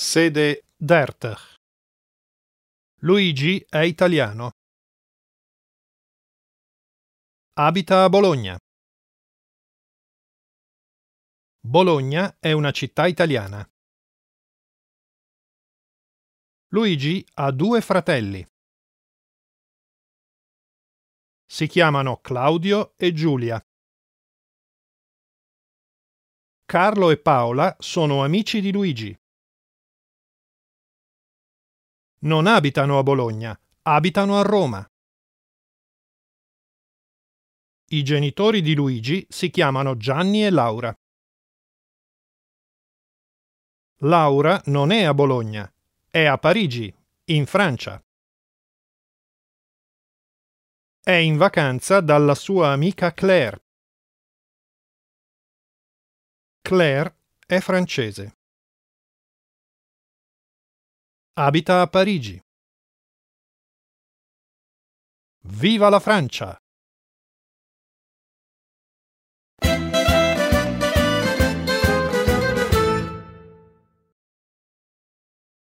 Sede DERT. Luigi è italiano. Abita a Bologna. Bologna è una città italiana. Luigi ha 2 fratelli. Si chiamano Claudio e Giulia. Carlo e Paola sono amici di Luigi. Non abitano a Bologna, abitano a Roma. I genitori di Luigi si chiamano Gianni e Laura. Laura non è a Bologna, è a Parigi, in Francia. È in vacanza dalla sua amica Claire. Claire è francese. Abita a Parigi. Viva la Francia!